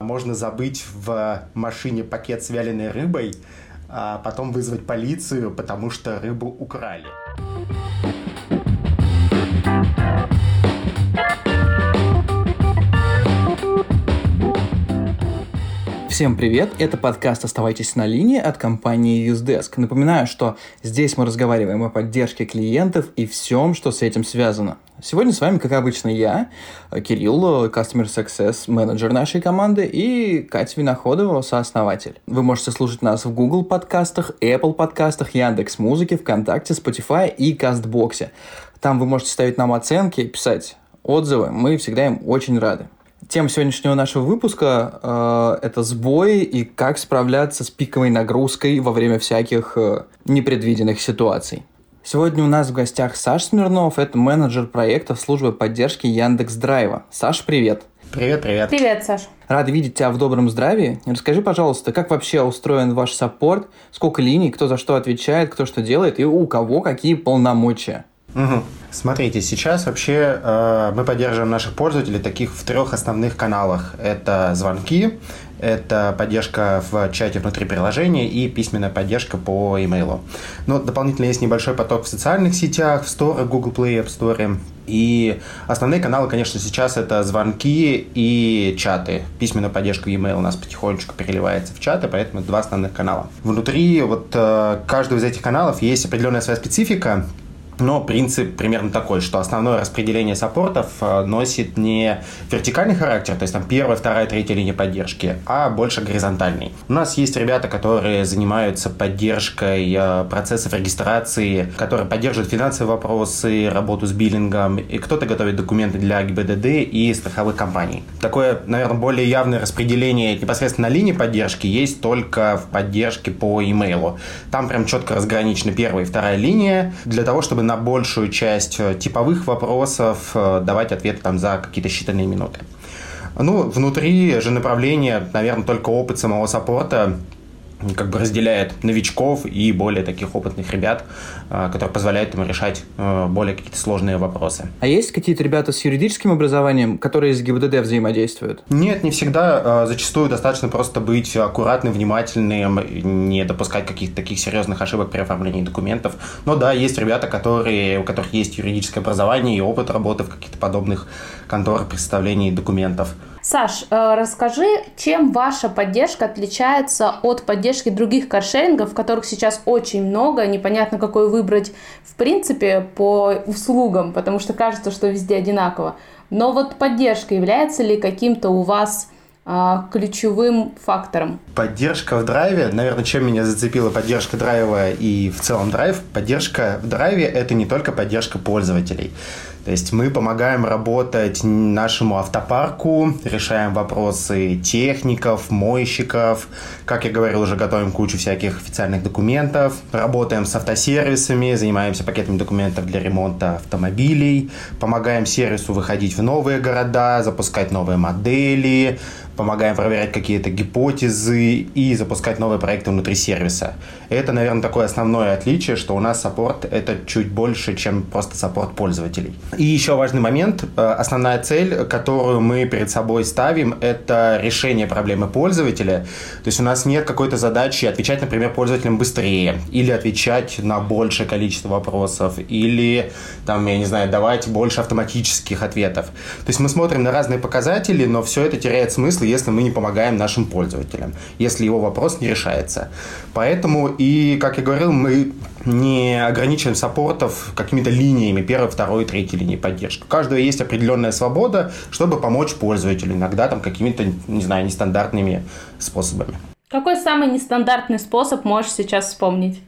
можно забыть в машине пакет с вяленой рыбой, а потом вызвать полицию, потому что рыбу украли. Всем привет, это подкаст «Оставайтесь на линии» от компании Usedesk. Напоминаю, что здесь мы разговариваем о поддержке клиентов и всем, что с этим связано. Сегодня с вами, как обычно, я, Кирилл, Customer Success менеджер нашей команды, и Катя Виноходова, сооснователь. Вы можете слушать нас в Google подкастах, Apple подкастах, Яндекс.Музыке, ВКонтакте, Spotify и Кастбоксе. Там вы можете ставить нам оценки, писать отзывы, мы всегда им очень рады. Тема сегодняшнего нашего выпуска это сбои и как справляться с пиковой нагрузкой во время всяких непредвиденных ситуаций. Сегодня у нас в гостях Саша Смирнов, это менеджер проектов службы поддержки Яндекс.Драйва. Саш, привет! Привет. Привет, Саш. Рад видеть тебя в добром здравии. Расскажи, пожалуйста, как вообще устроен ваш саппорт, сколько линий, кто за что отвечает, кто что делает и у кого какие полномочия? Угу. Смотрите, сейчас вообще мы поддерживаем наших пользователей таких в 3 основных каналах. Это звонки, это поддержка в чате внутри приложения и письменная поддержка по имейлу. Но дополнительно есть небольшой поток в социальных сетях, в Store, Google Play, App Store. И основные каналы, конечно, сейчас это звонки и чаты. Письменная поддержка e-mail у нас потихонечку переливается в чаты, поэтому 2 основных канала. Внутри каждого из этих каналов есть определенная своя специфика. Но принцип примерно такой, что основное распределение саппортов носит не вертикальный характер, то есть там 1, 2, 3 линия поддержки, а больше горизонтальный. У нас есть ребята, которые занимаются поддержкой процессов регистрации, которые поддерживают финансовые вопросы, работу с биллингом, и кто-то готовит документы для ГИБДД и страховых компаний. Такое, наверное, более явное распределение непосредственно на линии поддержки есть только в поддержке по имейлу. Там прям четко разграничены 1 и 2 линия для того, чтобы на большую часть типовых вопросов давать ответы там за какие-то считанные минуты. Внутри же направления, наверное, только опыт самого саппорта как бы разделяет новичков и более таких опытных ребят, которые позволяют им решать более какие-то сложные вопросы. А есть какие-то ребята с юридическим образованием, которые с ГИБДД взаимодействуют? Нет, не всегда. Зачастую достаточно просто быть аккуратным, внимательным, не допускать каких-то таких серьезных ошибок при оформлении документов. Но да, есть ребята, у которых есть юридическое образование и опыт работы в каких-то подобных конторах при составлении документов. Саш, расскажи, чем ваша поддержка отличается от поддержки других каршерингов, которых сейчас очень много, непонятно, какой выбрать в принципе по услугам, потому что кажется, что везде одинаково. Но вот поддержка является ли каким-то у вас ключевым фактором? Поддержка в драйве, наверное, чем меня зацепила поддержка драйва и в целом драйв. Поддержка в драйве – это не только поддержка пользователей. То есть мы помогаем работать нашему автопарку, решаем вопросы техников, мойщиков. Как я говорил, уже готовим кучу всяких официальных документов. Работаем с автосервисами, занимаемся пакетами документов для ремонта автомобилей. Помогаем сервису выходить в новые города, запускать новые модели. Помогаем проверять какие-то гипотезы и запускать новые проекты внутри сервиса. Это, наверное, такое основное отличие, что у нас саппорт – это чуть больше, чем просто саппорт пользователей. И еще важный момент. Основная цель, которую мы перед собой ставим, это решение проблемы пользователя. То есть у нас нет какой-то задачи отвечать, например, пользователям быстрее, или отвечать на большее количество вопросов, или, давать больше автоматических ответов. То есть мы смотрим на разные показатели, но все это теряет смысл, если мы не помогаем нашим пользователям, если его вопрос не решается. Поэтому, и, как я говорил, мы не ограничиваем саппортов какими-то линиями, 1, 2, 3 линии поддержки. У каждого есть определенная свобода, чтобы помочь пользователю, иногда какими-то, нестандартными способами. Какой самый нестандартный способ можешь сейчас вспомнить?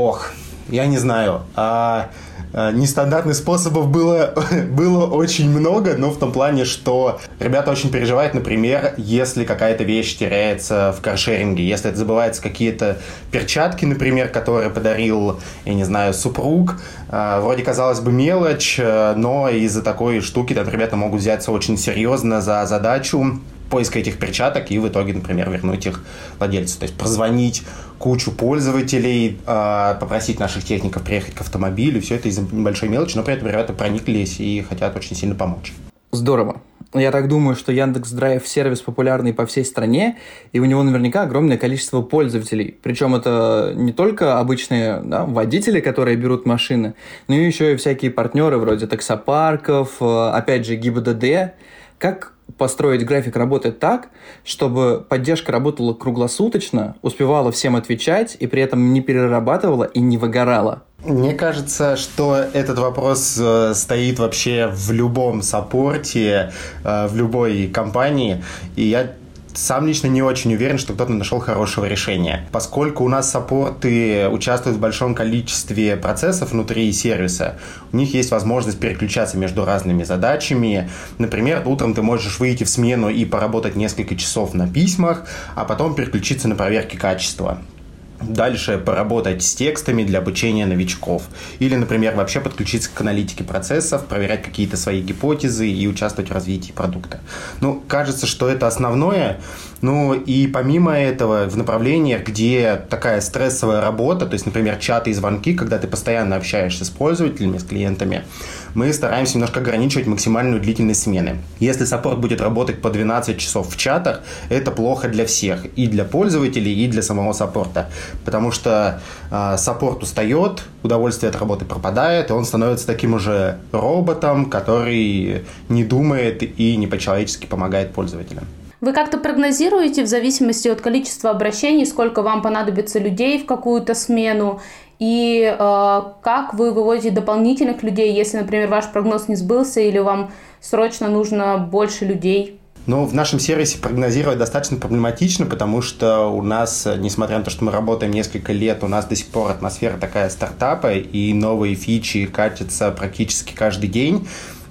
Я не знаю. Нестандартных способов было очень много, но в том плане, что ребята очень переживают, например, если какая-то вещь теряется в каршеринге, если это забываются какие-то перчатки, например, которые подарил, супруг. Вроде, казалось бы, мелочь, но из-за такой штуки ребята могут взяться очень серьезно за задачу поиска этих перчаток и в итоге, например, вернуть их владельцу. То есть прозвонить кучу пользователей, попросить наших техников приехать к автомобилю. Все это из-за небольшой мелочи, но при этом ребята прониклись и хотят очень сильно помочь. Здорово. Я так думаю, что Яндекс.Драйв сервис популярный по всей стране, и у него наверняка огромное количество пользователей. Причем это не только обычные водители, которые берут машины, но еще и всякие партнеры вроде таксопарков, опять же ГИБДД. Как построить график работы так, чтобы поддержка работала круглосуточно, успевала всем отвечать и при этом не перерабатывала и не выгорала? Мне кажется, что этот вопрос стоит вообще в любом саппорте, в любой компании, и я сам лично не очень уверен, что кто-то нашел хорошего решения. Поскольку у нас саппорты участвуют в большом количестве процессов внутри сервиса, у них есть возможность переключаться между разными задачами. Например, утром ты можешь выйти в смену и поработать несколько часов на письмах, а потом переключиться на проверки качества. Дальше поработать с текстами для обучения новичков. Или, например, вообще подключиться к аналитике процессов, проверять какие-то свои гипотезы и участвовать в развитии продукта. Кажется, что это основное. И помимо этого, в направлениях, где такая стрессовая работа, то есть, например, чаты и звонки, когда ты постоянно общаешься с пользователями, с клиентами, мы стараемся немножко ограничивать максимальную длительность смены. Если саппорт будет работать по 12 часов в чатах, это плохо для всех. И для пользователей, и для самого саппорта. Потому что саппорт устает, удовольствие от работы пропадает, и он становится таким уже роботом, который не думает и не по-человечески помогает пользователям. Вы как-то прогнозируете в зависимости от количества обращений, сколько вам понадобится людей в какую-то смену? И как вы выводите дополнительных людей, если, например, ваш прогноз не сбылся или вам срочно нужно больше людей? В нашем сервисе прогнозировать достаточно проблематично, потому что у нас, несмотря на то, что мы работаем несколько лет, у нас до сих пор атмосфера такая стартапа, и новые фичи катятся практически каждый день.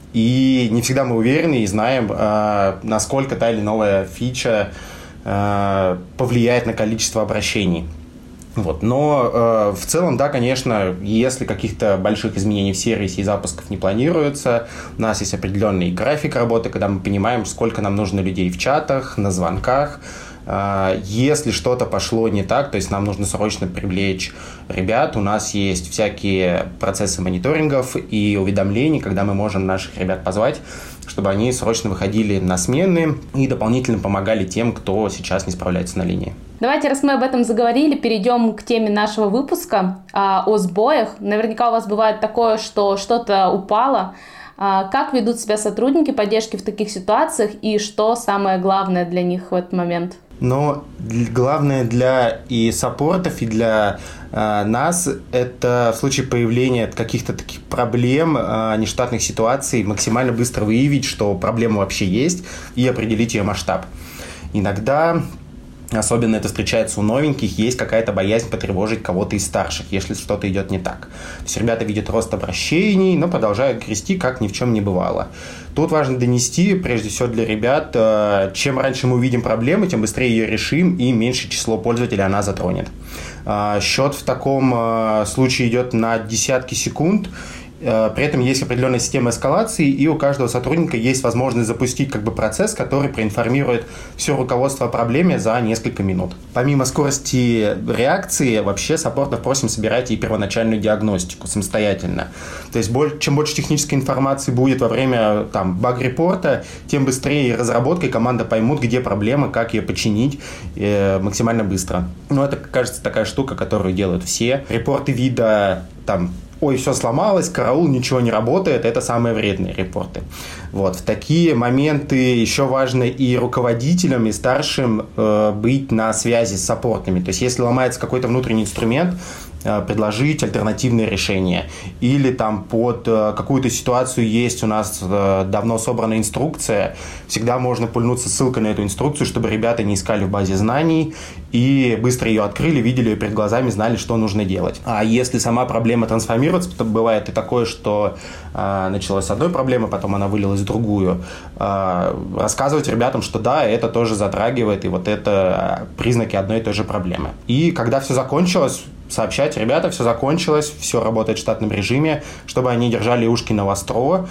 И не всегда мы уверены и знаем, насколько та или новая фича повлияет на количество обращений. Но в целом, да, конечно, если каких-то больших изменений в сервисе и запусков не планируется, у нас есть определенный график работы, когда мы понимаем, сколько нам нужно людей в чатах, на звонках. Если что-то пошло не так, то есть нам нужно срочно привлечь ребят, у нас есть всякие процессы мониторингов и уведомлений, когда мы можем наших ребят позвать, чтобы они срочно выходили на смены и дополнительно помогали тем, кто сейчас не справляется на линии. Давайте, раз мы об этом заговорили, перейдем к теме нашего выпуска о сбоях. Наверняка у вас бывает такое, что что-то упало. Как ведут себя сотрудники поддержки в таких ситуациях и что самое главное для них в этот момент? Но главное для и саппортов, и для нас это в случае появления каких-то таких проблем, нештатных ситуаций, максимально быстро выявить, что проблема вообще есть, и определить ее масштаб. Иногда, особенно это встречается у новеньких, есть какая-то боязнь потревожить кого-то из старших, если что-то идет не так. То есть ребята видят рост обращений, но продолжают грести, как ни в чем не бывало. Тут важно донести, прежде всего для ребят, чем раньше мы увидим проблему, тем быстрее ее решим и меньшее число пользователей она затронет. Счет в таком случае идет на десятки секунд. При этом есть определенная система эскалации, и у каждого сотрудника есть возможность запустить процесс, который проинформирует все руководство о проблеме за несколько минут. Помимо скорости реакции, вообще саппортов просим собирать и первоначальную диагностику самостоятельно. То есть чем больше технической информации будет во время баг-репорта, тем быстрее разработка и команда поймут, где проблема, как ее починить максимально быстро. Это, кажется, такая штука, которую делают все. Репорты вида ой, все сломалось, караул, ничего не работает, это самые вредные репорты. В такие моменты еще важно и руководителям, и старшим быть на связи с саппортами. То есть, если ломается какой-то внутренний инструмент, предложить альтернативные решения. Или под какую-то ситуацию есть у нас давно собранная инструкция, всегда можно пульнуться ссылкой на эту инструкцию, чтобы ребята не искали в базе знаний и быстро ее открыли, видели ее перед глазами, знали, что нужно делать. А если сама проблема трансформируется, то бывает и такое, что началось с одной проблемы, потом она вылилась в другую, рассказывать ребятам, что да, это тоже затрагивает, и это признаки одной и той же проблемы. И когда все закончилось, сообщать: ребята, все закончилось, все работает в штатном режиме, чтобы они держали ушки навостро.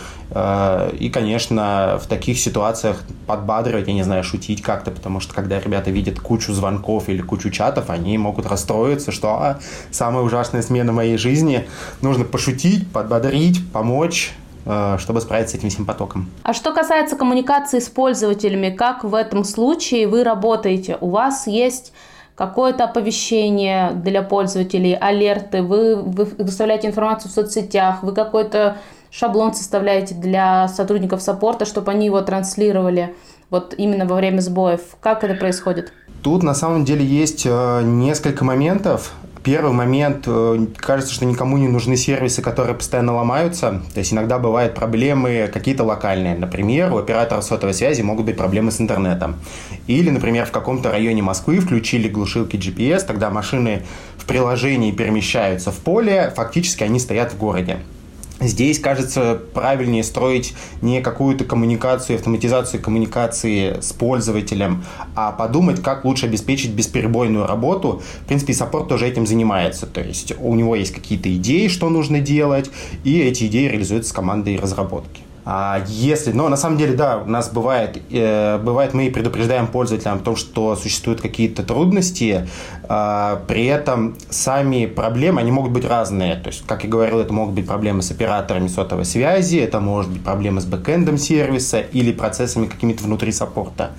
И, конечно, в таких ситуациях подбадривать, шутить как-то, потому что когда ребята видят кучу звонков или кучу чатов, они могут расстроиться, что самая ужасная смена моей жизни. Нужно пошутить, подбодрить, помочь, чтобы справиться с этим всем потоком. А что касается коммуникации с пользователями, как в этом случае вы работаете? У вас есть какое-то оповещение для пользователей, алерты, вы выставляете информацию в соцсетях, вы какой-то шаблон составляете для сотрудников саппорта, чтобы они его транслировали вот именно во время сбоев. Как это происходит? Тут на самом деле есть несколько моментов. Первый момент, кажется, что никому не нужны сервисы, которые постоянно ломаются. То есть иногда бывают проблемы какие-то локальные. Например, у оператора сотовой связи могут быть проблемы с интернетом. Или, например, в каком-то районе Москвы включили глушилки GPS, тогда машины в приложении перемещаются в поле, фактически они стоят в городе. Здесь, кажется, правильнее строить не какую-то коммуникацию, автоматизацию коммуникации с пользователем, а подумать, как лучше обеспечить бесперебойную работу. В принципе, саппорт тоже этим занимается. То есть у него есть какие-то идеи, что нужно делать, и эти идеи реализуются с командой разработки. Но на самом деле, да, у нас бывает, мы и предупреждаем пользователям о том, что существуют какие-то трудности, при этом сами проблемы, они могут быть разные. То есть, как я говорил, это могут быть проблемы с операторами сотовой связи, это может быть проблемы с бэкэндом сервиса или процессами какими-то внутри саппорта.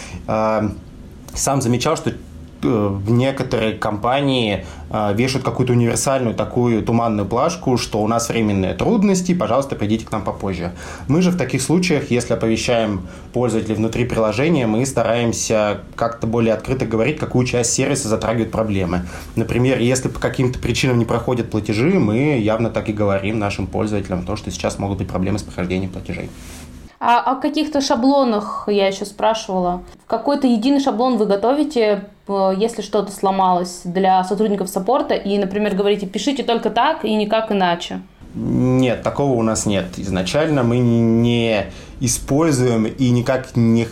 Сам замечал, что в некоторые компании вешают какую-то универсальную такую туманную плашку, что у нас временные трудности, пожалуйста, придите к нам попозже. Мы же в таких случаях, если оповещаем пользователей внутри приложения, мы стараемся как-то более открыто говорить, какую часть сервиса затрагивают проблемы. Например, если по каким-то причинам не проходят платежи, мы явно так и говорим нашим пользователям о том, что сейчас могут быть проблемы с прохождением платежей. А о каких-то шаблонах я еще спрашивала. Какой-то единый шаблон вы готовите, если что-то сломалось для сотрудников саппорта, и, например, говорите, пишите только так и никак иначе? Нет, такого у нас нет. Изначально мы не используем и никак не...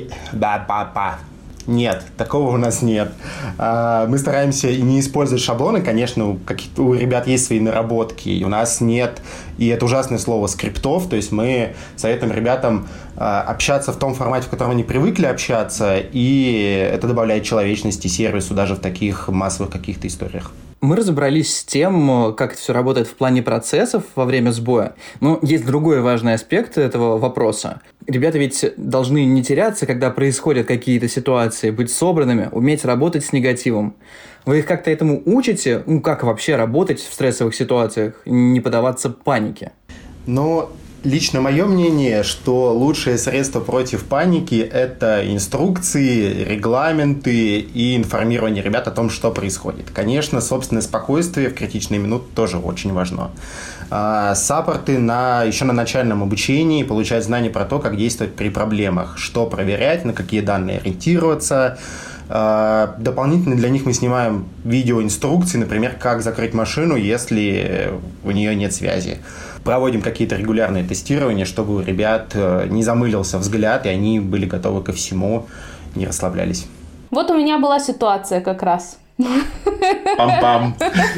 Нет, такого у нас нет. Мы стараемся и не использовать шаблоны. Конечно, у ребят есть свои наработки, и у нас нет, и это ужасное слово, скриптов. То есть мы советуем ребятам общаться в том формате, в котором они привыкли общаться, и это добавляет человечности сервису даже в таких массовых каких-то историях. Мы разобрались с тем, как это все работает в плане процессов во время сбоя. Но есть другой важный аспект этого вопроса. Ребята ведь должны не теряться, когда происходят какие-то ситуации, быть собранными, уметь работать с негативом. Вы их как-то этому учите? Как вообще работать в стрессовых ситуациях, не поддаваться панике? Лично мое мнение, что лучшее средство против паники – это инструкции, регламенты и информирование ребят о том, что происходит. Конечно, собственное спокойствие в критичные минуты тоже очень важно. Саппорты еще на начальном обучении получают знания про то, как действовать при проблемах, что проверять, на какие данные ориентироваться. Дополнительно для них мы снимаем видеоинструкции, например, как закрыть машину, если у нее нет связи. Проводим какие-то регулярные тестирования, чтобы у ребят не замылился взгляд, и они были готовы ко всему, не расслаблялись. Вот у меня была ситуация как раз. Пам-пам.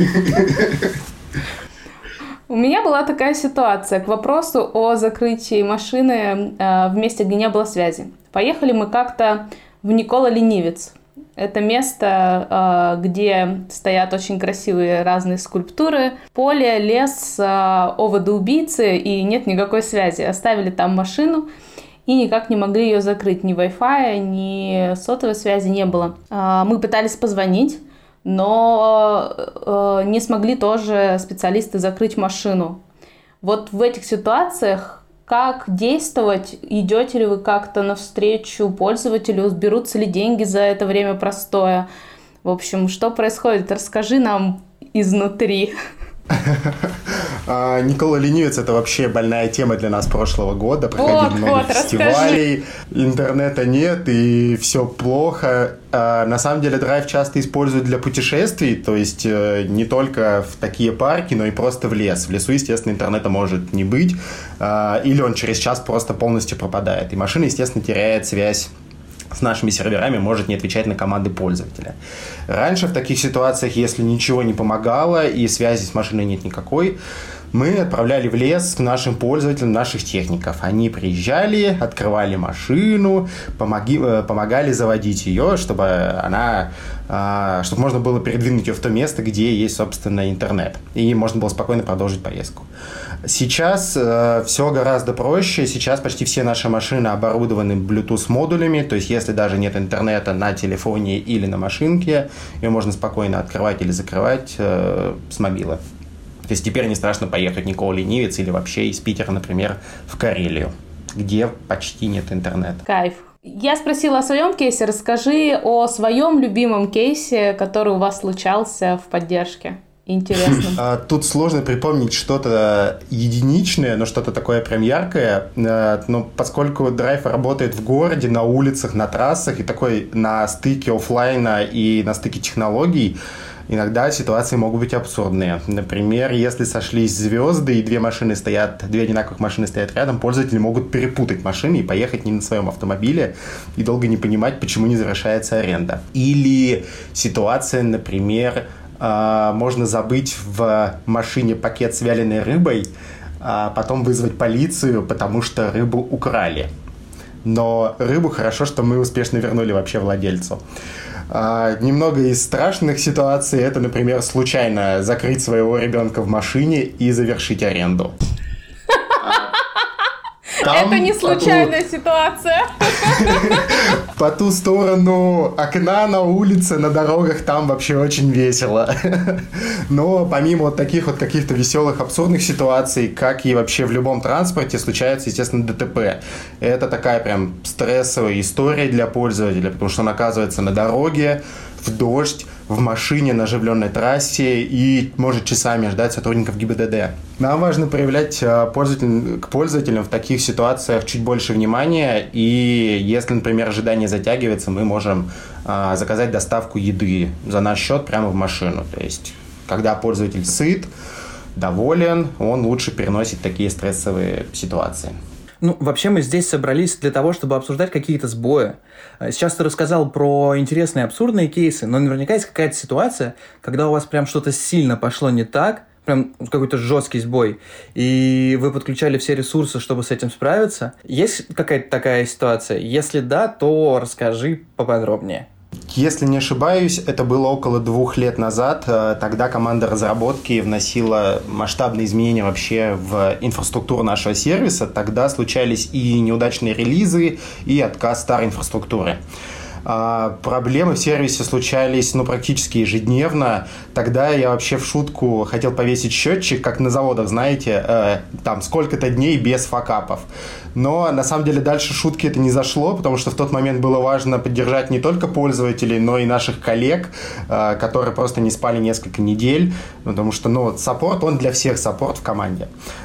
У меня была такая ситуация к вопросу о закрытии машины в месте, где не было связи. Поехали мы как-то в Никола-Ленивец. Это место, где стоят очень красивые разные скульптуры. Поле, лес, оводы-убийцы, и нет никакой связи. Оставили там машину и никак не могли ее закрыть. Ни Wi-Fi, ни сотовой связи не было. Мы пытались позвонить, но не смогли тоже специалисты закрыть машину. Вот в этих ситуациях как действовать? Идете ли вы как-то навстречу пользователю? Берутся ли деньги за это время простоя? В общем, что происходит? Расскажи нам изнутри. Никола Ленивец – это вообще больная тема для нас прошлого года. Проходили много фестивалей, интернета нет, и все плохо. На самом деле драйв часто используют для путешествий, то есть не только в такие парки, но и просто в лес. В лесу, естественно, интернета может не быть, или он через час просто полностью пропадает. И машина, естественно, теряет связь с нашими серверами, может не отвечать на команды пользователя. Раньше в таких ситуациях, если ничего не помогало и связи с машиной нет никакой, мы отправляли в лес к нашим пользователям наших техников. Они приезжали, открывали машину, помогали заводить ее, чтобы можно было передвинуть ее в то место, где есть, собственно, интернет. И можно было спокойно продолжить поездку. Сейчас все гораздо проще. Сейчас почти все наши машины оборудованы Bluetooth-модулями. То есть, если даже нет интернета на телефоне или на машинке, ее можно спокойно открывать или закрывать с мобила. То есть, теперь не страшно поехать никого ленивец или вообще из Питера, например, в Карелию, где почти нет интернета. Кайф. Я спросила о своем кейсе. Расскажи о своем любимом кейсе, который у вас случался в поддержке. Интересно. Тут сложно припомнить что-то единичное, но что-то такое прям яркое. Но поскольку Drive работает в городе, на улицах, на трассах и такой на стыке офлайна и на стыке технологий, иногда ситуации могут быть абсурдные. Например, если сошлись звезды и две одинаковых машины стоят рядом, пользователи могут перепутать машины и поехать не на своем автомобиле и долго не понимать, почему не завершается аренда. Или ситуация, например, можно забыть в машине пакет с вяленой рыбой, а потом вызвать полицию, потому что рыбу украли. Но рыбу хорошо, что мы успешно вернули вообще владельцу. Немного из страшных ситуаций – это, например, случайно закрыть своего ребенка в машине и завершить аренду. Это не случайная ситуация. По ту сторону окна на улице, на дорогах там вообще очень весело. Но помимо вот таких вот каких-то веселых, абсурдных ситуаций, как и вообще в любом транспорте, случается, естественно, ДТП. Это такая прям стрессовая история для пользователя, потому что он оказывается на дороге, в дождь, в машине на оживленной трассе и может часами ждать сотрудников ГИБДД. Нам важно проявлять к пользователям в таких ситуациях чуть больше внимания, и если, например, ожидание затягивается, мы можем заказать доставку еды за наш счет прямо в машину. То есть, когда пользователь сыт, доволен, он лучше переносит такие стрессовые ситуации. Вообще мы здесь собрались для того, чтобы обсуждать какие-то сбои. Сейчас ты рассказал про интересные абсурдные кейсы, но наверняка есть какая-то ситуация, когда у вас прям что-то сильно пошло не так, прям какой-то жесткий сбой, и вы подключали все ресурсы, чтобы с этим справиться. Есть какая-то такая ситуация? Если да, то расскажи поподробнее. Если не ошибаюсь, это было около 2 лет назад. Тогда команда разработки вносила масштабные изменения вообще в инфраструктуру нашего сервиса. Тогда случались и неудачные релизы, и отказ старой инфраструктуры. Проблемы в сервисе случались практически ежедневно. Тогда я вообще в шутку хотел повесить счетчик, как на заводах, знаете, там сколько-то дней без факапов. Но на самом деле дальше шутки это не зашло, потому что в тот момент было важно поддержать не только пользователей, но и наших коллег, которые просто не спали несколько недель, потому что саппорт, он для всех саппорт в команде.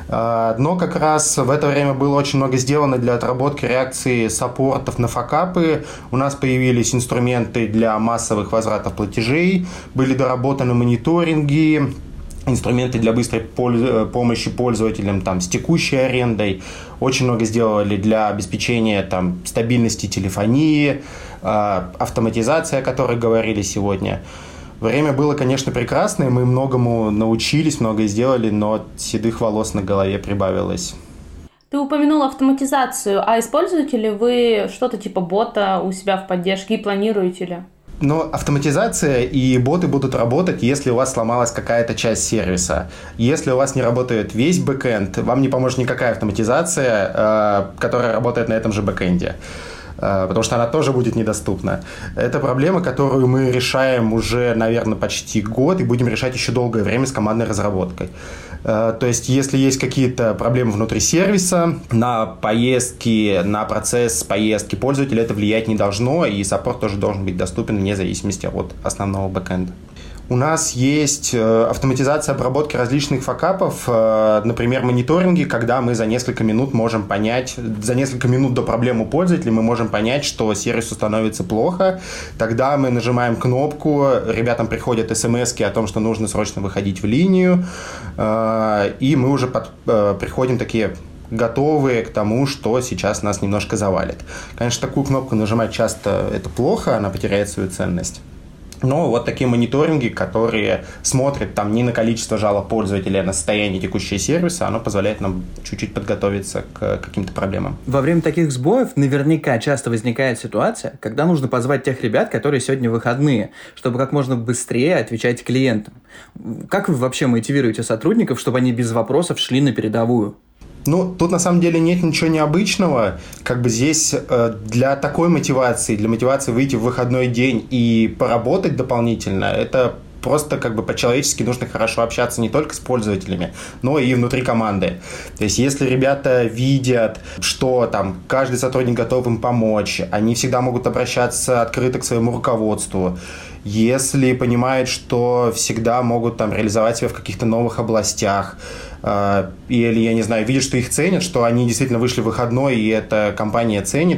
Но как раз в это время было очень много сделано для отработки реакции саппортов на факапы. У нас появились инструменты для массовых возвратов платежей, были доработаны мониторинги, инструменты для быстрой помощи пользователям с текущей арендой. Очень много сделали для обеспечения стабильности телефонии, автоматизация, о которой говорили сегодня. Время было, конечно, прекрасное, мы многому научились, многое сделали, но седых волос на голове прибавилось. Ты упомянул автоматизацию, а используете ли вы что-то типа бота у себя в поддержке и планируете ли? Но автоматизация и боты будут работать, если у вас сломалась какая-то часть сервиса. Если у вас не работает весь бэкэнд, вам не поможет никакая автоматизация, которая работает на этом же бэкэнде, потому что она тоже будет недоступна. Это проблема, которую мы решаем уже, наверное, почти год и будем решать еще долгое время с командной разработкой. То есть, если есть какие-то проблемы внутри сервиса, на поездки, на процесс поездки пользователя это влиять не должно, и саппорт тоже должен быть доступен вне зависимости от основного бэкэнда. У нас есть автоматизация обработки различных факапов, например, мониторинги, когда мы за несколько минут до проблемы пользователя мы можем понять, что сервису становится плохо. Тогда мы нажимаем кнопку, ребятам приходят смс-ки о том, что нужно срочно выходить в линию, и мы уже приходим такие готовые к тому, что сейчас нас немножко завалит. Конечно, такую кнопку нажимать часто это плохо, она потеряет свою ценность. Но вот такие мониторинги, которые смотрят там не на количество жалоб пользователей, а на состояние текущего сервиса, оно позволяет нам чуть-чуть подготовиться к каким-то проблемам. Во время таких сбоев наверняка часто возникает ситуация, когда нужно позвать тех ребят, которые сегодня выходные, чтобы как можно быстрее отвечать клиентам. Как вы вообще мотивируете сотрудников, чтобы они без вопросов шли на передовую? Ну, тут на самом деле нет ничего необычного. Как бы здесь для такой мотивации, для мотивации выйти в выходной день и поработать дополнительно, это просто как бы по-человечески нужно хорошо общаться не только с пользователями, но и внутри команды. То есть, если ребята видят, что там каждый сотрудник готов им помочь, они всегда могут обращаться открыто к своему руководству. Если понимают, что всегда могут там реализовать себя в каких-то новых областях, или, я не знаю, видят, что их ценят, что они действительно вышли в выходной, и эта компания ценит,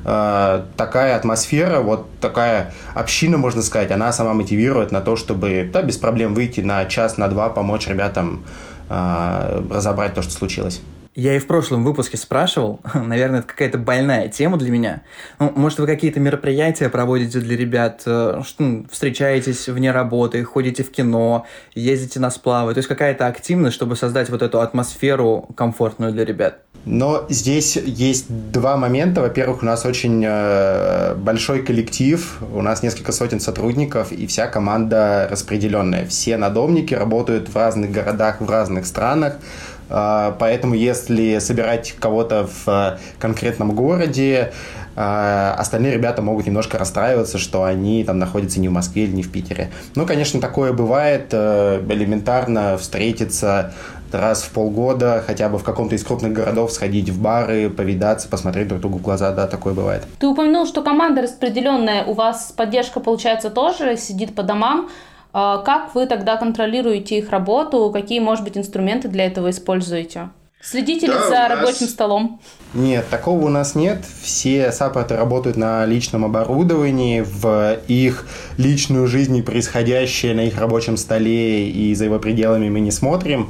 такая атмосфера, вот такая община, можно сказать, она сама мотивирует на то, чтобы без проблем выйти на час, на два, помочь ребятам разобрать то, что случилось. Я и в прошлом выпуске спрашивал, наверное, это какая-то больная тема для меня. Ну, может, вы какие-то мероприятия проводите для ребят, встречаетесь вне работы, ходите в кино, ездите на сплавы, то есть какая-то активность, чтобы создать вот эту атмосферу комфортную для ребят? Но здесь есть два момента. Во-первых, у нас очень большой коллектив, у нас несколько сотен сотрудников, и вся команда распределенная. Все надомники работают в разных городах, в разных странах. Поэтому, если собирать кого-то в конкретном городе, остальные ребята могут немножко расстраиваться, что они там находятся не в Москве или не в Питере. Ну, конечно, такое бывает. Элементарно встретиться раз в полгода, хотя бы в каком-то из крупных городов, сходить в бары, повидаться, посмотреть друг другу в глаза. Да, такое бывает. Ты упомянул, что команда распределенная. У вас поддержка, получается, тоже сидит по домам. Как вы тогда контролируете их работу? Какие, может быть, инструменты для этого используете? Следите ли за рабочим столом? Нет, такого у нас нет. Все саппорты работают на личном оборудовании, в их личную жизнь и происходящее на их рабочем столе и за его пределами мы не смотрим.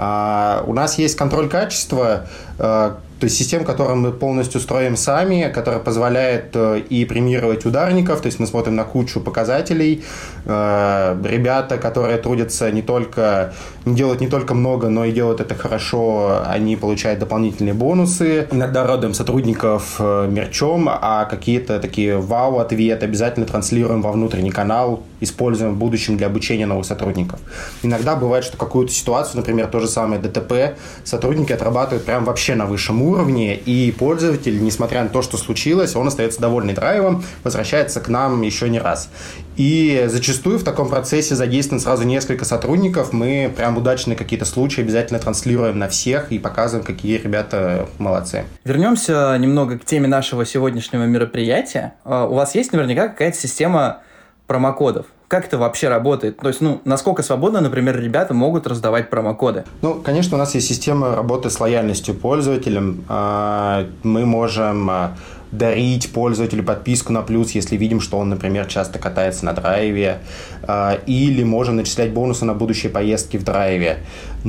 У нас есть контроль качества, то есть система, которую мы полностью строим сами, которая позволяет и премировать ударников, то есть мы смотрим на кучу показателей. Ребята, которые трудятся не делают не только много, но и делают это хорошо, они получают дополнительные бонусы. Иногда радуем сотрудников мерчом, а какие-то такие вау-ответы обязательно транслируем во внутренний канал, используем в будущем для обучения новых сотрудников. Иногда бывает, что какую-то ситуацию, например, то же самое ДТП, сотрудники отрабатывают прям вообще на высшем уровне, и пользователь, несмотря на то, что случилось, он остается довольный драйвом, возвращается к нам еще не раз. И зачастую в таком процессе задействовано сразу несколько сотрудников, мы прям удачные какие-то случаи обязательно транслируем на всех и показываем, какие ребята молодцы. Вернемся немного к теме нашего сегодняшнего мероприятия. У вас есть наверняка какая-то система промокодов. Как это вообще работает? То есть, насколько свободно, например, ребята могут раздавать промокоды? Конечно, у нас есть система работы с лояльностью пользователям. Мы можем дарить пользователю подписку на плюс, если видим, что он, например, часто катается на драйве, или можем начислять бонусы на будущие поездки в драйве.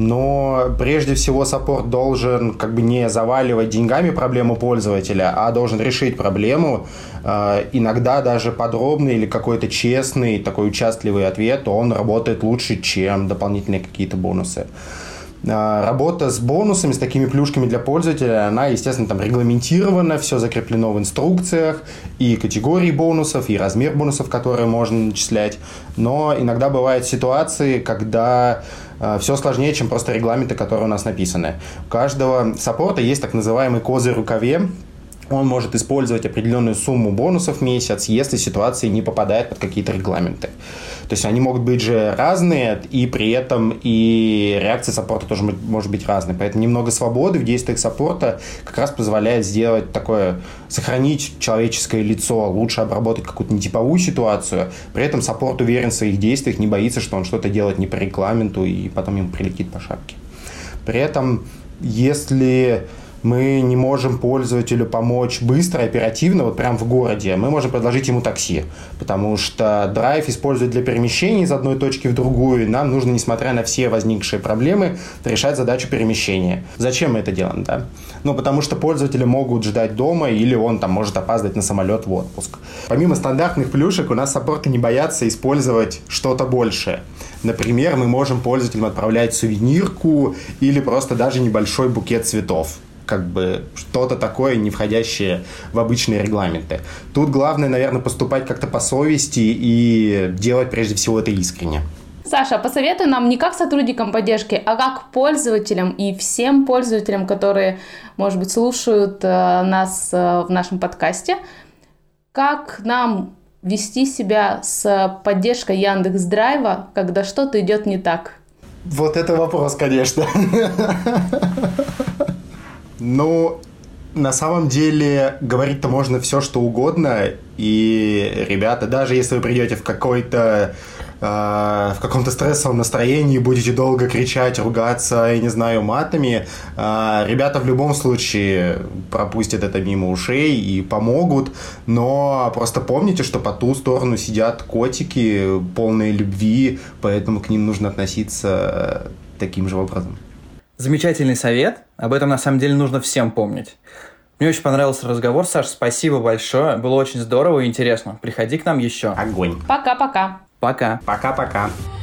Но прежде всего саппорт должен не заваливать деньгами проблему пользователя, а должен решить проблему. Иногда даже подробный или какой-то честный, такой участливый ответ, он работает лучше, чем дополнительные какие-то бонусы. Работа с бонусами, с такими плюшками для пользователя, она, естественно, там регламентирована, все закреплено в инструкциях, и категории бонусов, и размер бонусов, которые можно начислять. Но иногда бывают ситуации, когда все сложнее, чем просто регламенты, которые у нас написаны. У каждого саппорта есть так называемый козырь в рукаве. Он может использовать определенную сумму бонусов в месяц, если ситуация не попадает под какие-то регламенты. То есть они могут быть же разные, и при этом и реакция саппорта тоже может быть разной. Поэтому немного свободы в действиях саппорта как раз позволяет сделать такое, сохранить человеческое лицо, лучше обработать какую-то нетиповую ситуацию. При этом саппорт уверен в своих действиях, не боится, что он что-то делает не по регламенту, и потом ему прилетит по шапке. При этом, если мы не можем пользователю помочь быстро, оперативно, вот прям в городе, мы можем предложить ему такси, потому что драйв использует для перемещения из одной точки в другую, и нам нужно, несмотря на все возникшие проблемы, решать задачу перемещения. Зачем мы это делаем, да? Потому что пользователи могут ждать дома, или он там может опаздывать на самолет в отпуск. Помимо стандартных плюшек, у нас саппорты не боятся использовать что-то большее. Например, мы можем пользователям отправлять сувенирку или просто даже небольшой букет цветов. Что-то такое, не входящее в обычные регламенты. Тут главное, наверное, поступать как-то по совести и делать прежде всего это искренне. Саша, посоветуй нам не как сотрудникам поддержки, а как пользователям и всем пользователям, которые, может быть, слушают нас в нашем подкасте, как нам вести себя с поддержкой Яндекс.Драйва, когда что-то идет не так. Вот это вопрос, конечно. На самом деле, говорить-то можно все, что угодно. И, ребята, даже если вы придете в каком-то стрессовом настроении, будете долго кричать, ругаться, я не знаю, матами, ребята в любом случае пропустят это мимо ушей и помогут. Но просто помните, что по ту сторону сидят котики, полные любви, поэтому к ним нужно относиться таким же образом. Замечательный совет. Об этом, на самом деле, нужно всем помнить. Мне очень понравился разговор, Саш. Спасибо большое. Было очень здорово и интересно. Приходи к нам еще. Огонь. Пока-пока. Пока. Пока-пока.